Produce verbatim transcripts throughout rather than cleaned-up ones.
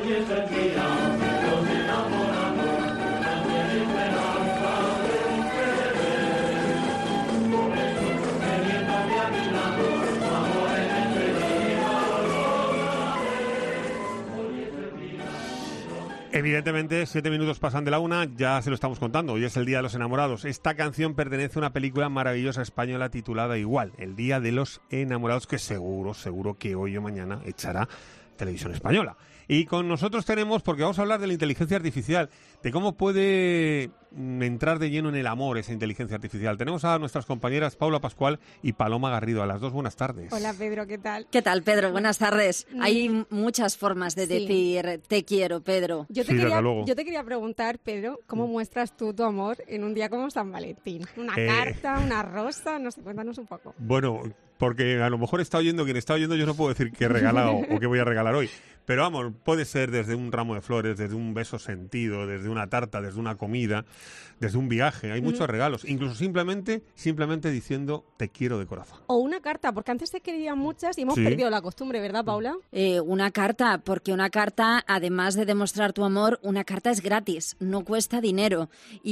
Evidentemente, siete minutos pasan de la una, ya se lo estamos contando, hoy es el Día de los Enamorados. Esta canción pertenece a una película maravillosa española titulada igual, El Día de los Enamorados, que seguro, seguro que hoy o mañana echará Televisión Española. Y con nosotros tenemos, porque vamos a hablar de la inteligencia artificial, de cómo puede entrar de lleno en el amor esa inteligencia artificial. Tenemos a nuestras compañeras Paula Pascual y Paloma Garrido. A las dos, buenas tardes. Hola, Pedro, ¿qué tal? ¿Qué tal, Pedro? Buenas tardes. Mm. Hay muchas formas de sí. decir te quiero, Pedro. Yo te, sí, quería, yo te quería preguntar, Pedro, ¿cómo muestras tú tu amor en un día como San Valentín? ¿Una eh... carta, una rosa? No sé, cuéntanos un poco. Bueno, porque a lo mejor está oyendo, quien está oyendo, yo no puedo decir qué he regalado o qué voy a regalar hoy. Pero vamos, puede ser desde un ramo de flores, desde un beso sentido, desde una tarta, desde una comida, desde un viaje. Hay muchos mm. regalos. Incluso simplemente simplemente diciendo te quiero de corazón. O una carta, porque antes se querían muchas y hemos sí. perdido la costumbre, ¿verdad, Paula? Eh, una carta, porque una carta, además de demostrar tu amor, una carta es gratis, no cuesta dinero.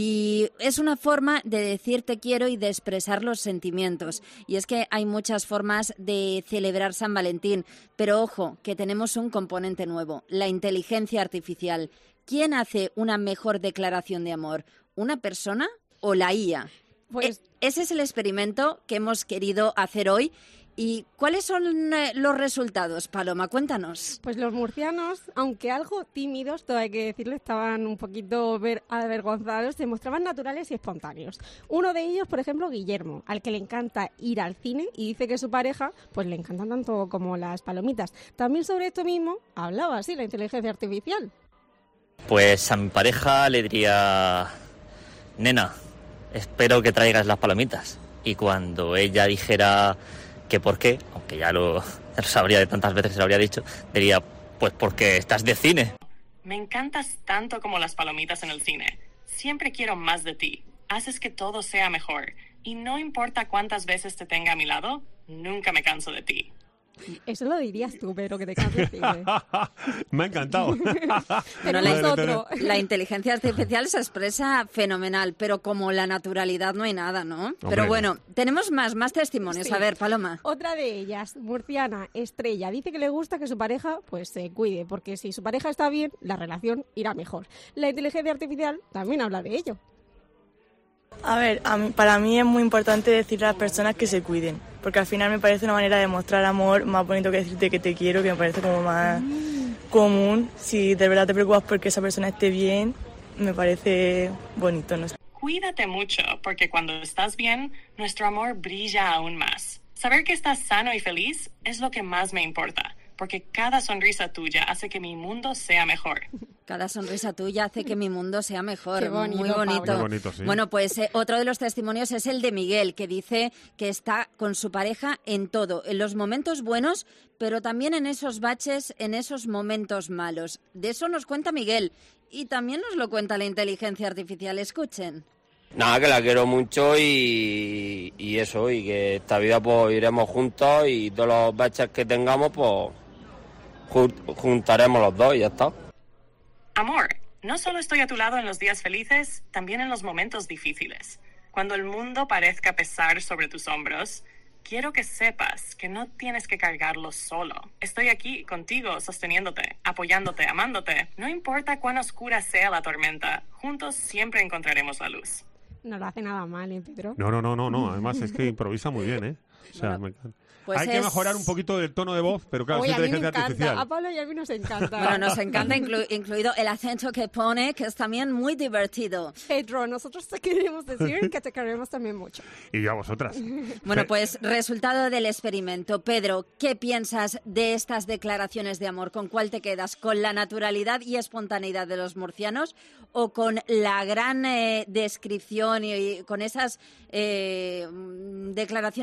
Y es una forma de decir te quiero y de expresar los sentimientos. Y es que hay muchas formas de celebrar San Valentín. Pero ojo, que tenemos un componente nuevo, la inteligencia artificial. ¿Quién hace una mejor declaración de amor? ¿Una persona o la I A? Pues e- ese es el experimento que hemos querido hacer hoy. ¿Y cuáles son eh, los resultados, Paloma? Cuéntanos. Pues los murcianos, aunque algo tímidos, todo hay que decirlo, estaban un poquito ver- avergonzados, se mostraban naturales y espontáneos. Uno de ellos, por ejemplo, Guillermo, al que le encanta ir al cine y dice que su pareja pues le encantan tanto como las palomitas. También sobre esto mismo hablaba así la inteligencia artificial. Pues a mi pareja le diría, nena, espero que traigas las palomitas. Y cuando ella dijera que por qué, aunque ya lo, ya lo sabría de tantas veces que se lo habría dicho, diría, pues porque estás de cine. Me encantas tanto como las palomitas en el cine. Siempre quiero más de ti. Haces que todo sea mejor. Y no importa cuántas veces te tenga a mi lado, nunca me canso de ti. Eso lo dirías tú, pero que te canses. Me ha encantado. Pero la, otro. la inteligencia artificial se expresa fenomenal, pero como la naturalidad no hay nada, ¿no? Hombre. Pero bueno, tenemos más, más testimonios. Sí. A ver, Paloma. Otra de ellas, murciana, Estrella, dice que le gusta que su pareja pues se cuide, porque si su pareja está bien, la relación irá mejor. La inteligencia artificial también habla de ello. A ver, a mí, para mí es muy importante decirle a las personas que se cuiden, porque al final me parece una manera de mostrar amor más bonito que decirte que te quiero, que me parece como más mm. común. Si de verdad te preocupas porque esa persona esté bien, me parece bonito, no sé. Cuídate mucho, porque cuando estás bien, nuestro amor brilla aún más. Saber que estás sano y feliz es lo que más me importa, porque cada sonrisa tuya hace que mi mundo sea mejor. Cada sonrisa tuya hace que mi mundo sea mejor. Qué bonito, muy bonito. Muy bonito, sí. Bueno, pues eh, otro de los testimonios es el de Miguel, que dice que está con su pareja en todo, en los momentos buenos, pero también en esos baches, en esos momentos malos. De eso nos cuenta Miguel y también nos lo cuenta la inteligencia artificial. Escuchen. Nada, que la quiero mucho y, y eso, y que esta vida pues iremos juntos y todos los baches que tengamos pues juntaremos los dos y ya está. Amor, no solo estoy a tu lado en los días felices, también en los momentos difíciles. Cuando el mundo parezca pesar sobre tus hombros, quiero que sepas que no tienes que cargarlo solo. Estoy aquí contigo, sosteniéndote, apoyándote, amándote. No importa cuán oscura sea la tormenta, juntos siempre encontraremos la luz. No lo hace nada mal, ¿eh, Pedro? No, no, no, no, no. Además es que improvisa muy bien, ¿eh? O sea, bueno, me... Pues hay es... que mejorar un poquito del tono de voz, pero claro, Oye, es inteligencia a mí me encanta. artificial. A Pablo y a mí nos encanta. Bueno, nos encanta, inclu- incluido el acento que pone, que es también muy divertido. Pedro, nosotros te queremos decir que te queremos también mucho. Y a vosotras. Bueno, pues resultado del experimento. Pedro, ¿qué piensas de estas declaraciones de amor? ¿Con cuál te quedas? ¿Con la naturalidad y espontaneidad de los murcianos o con la gran eh, descripción y, y con esas eh, declaraciones de amor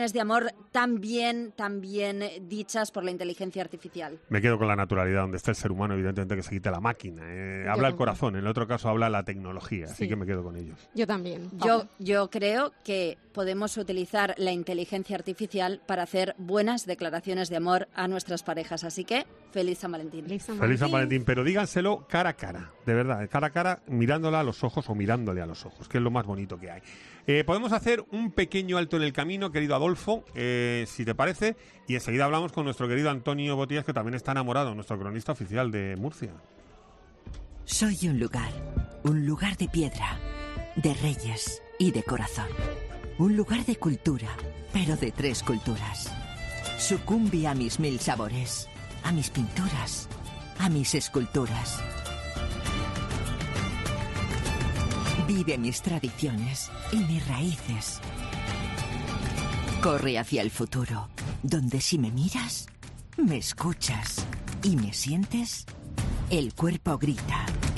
ser tan bien, tan bien dichas por la inteligencia artificial. Me quedo con la naturalidad, donde está el ser humano, evidentemente que se quite la máquina. Eh, habla el corazón, en el otro caso habla la tecnología, sí. Así que me quedo con ellos. Yo también. Yo, yo creo que podemos utilizar la inteligencia artificial para hacer buenas declaraciones de amor a nuestras parejas. Así que, feliz San Valentín. Feliz San Valentín. Feliz San Valentín, pero díganselo cara a cara, de verdad, cara a cara, mirándola a los ojos o mirándole a los ojos, que es lo más bonito que hay. Eh, podemos hacer un pequeño alto en el camino, querido Adolfo, eh, si te parece, y enseguida hablamos con nuestro querido Antonio Botías, que también está enamorado, nuestro cronista oficial de Murcia. Soy un lugar, un lugar de piedra, de reyes y de corazón. Un lugar de cultura, pero de tres culturas. Sucumbe a mis mil sabores, a mis pinturas, a mis esculturas. Vive mis tradiciones y mis raíces. Corre hacia el futuro, donde si me miras, me escuchas y me sientes, el cuerpo grita,